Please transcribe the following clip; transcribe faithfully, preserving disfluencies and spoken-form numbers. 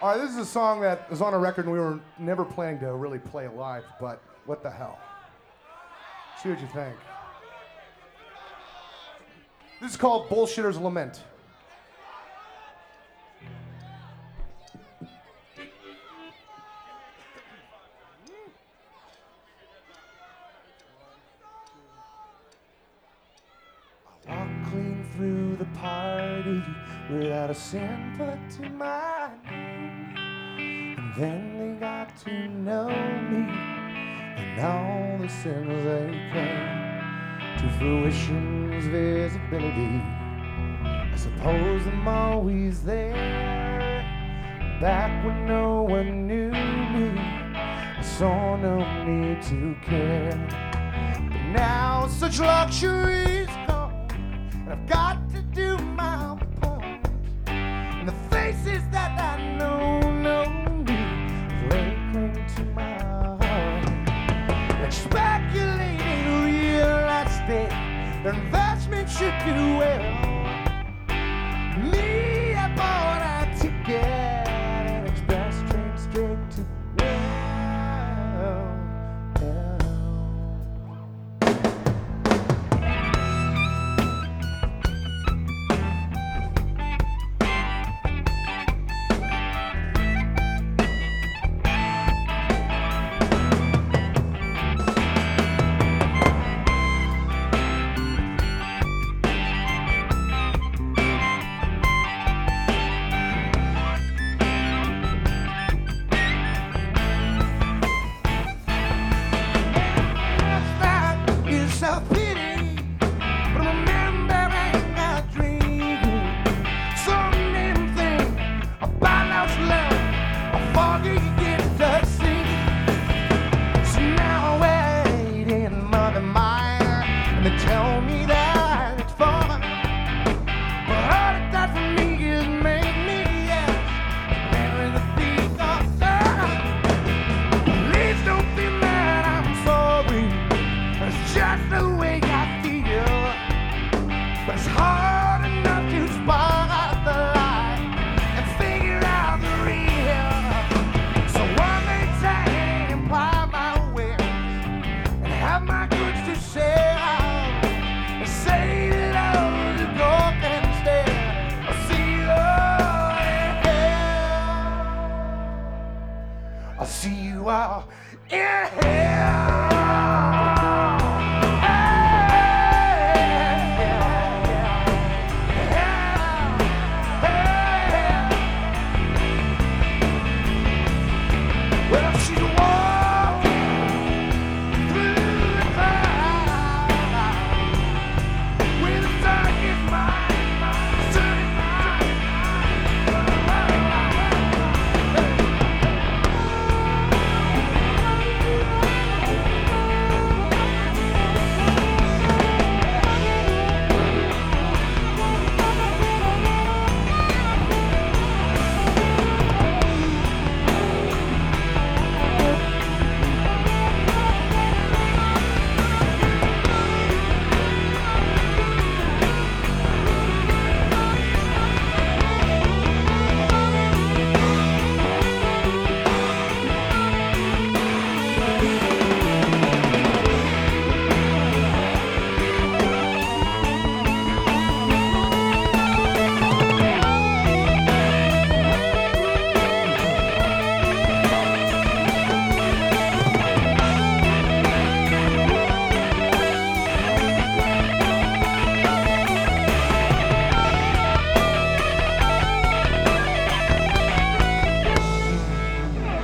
All right, this is a song that was on a record and we were never planning to really play it live, but what the hell? See what you think. This is called Bullshitter's Lament. I walked clean through the party without a cent put to my name. And then they got to know me, and all the sins they came to fruition's visibility. I suppose I'm always there, back when no one knew me. I saw no need to care, but now such luxury's gone, and I've got to do my part. And the faces that I know know me lay claim to my heart. Like speculating real estate, their investment should do well. Me, I bought a ticket, an express train straight to I'll see you all in hell. Well, she's a woman.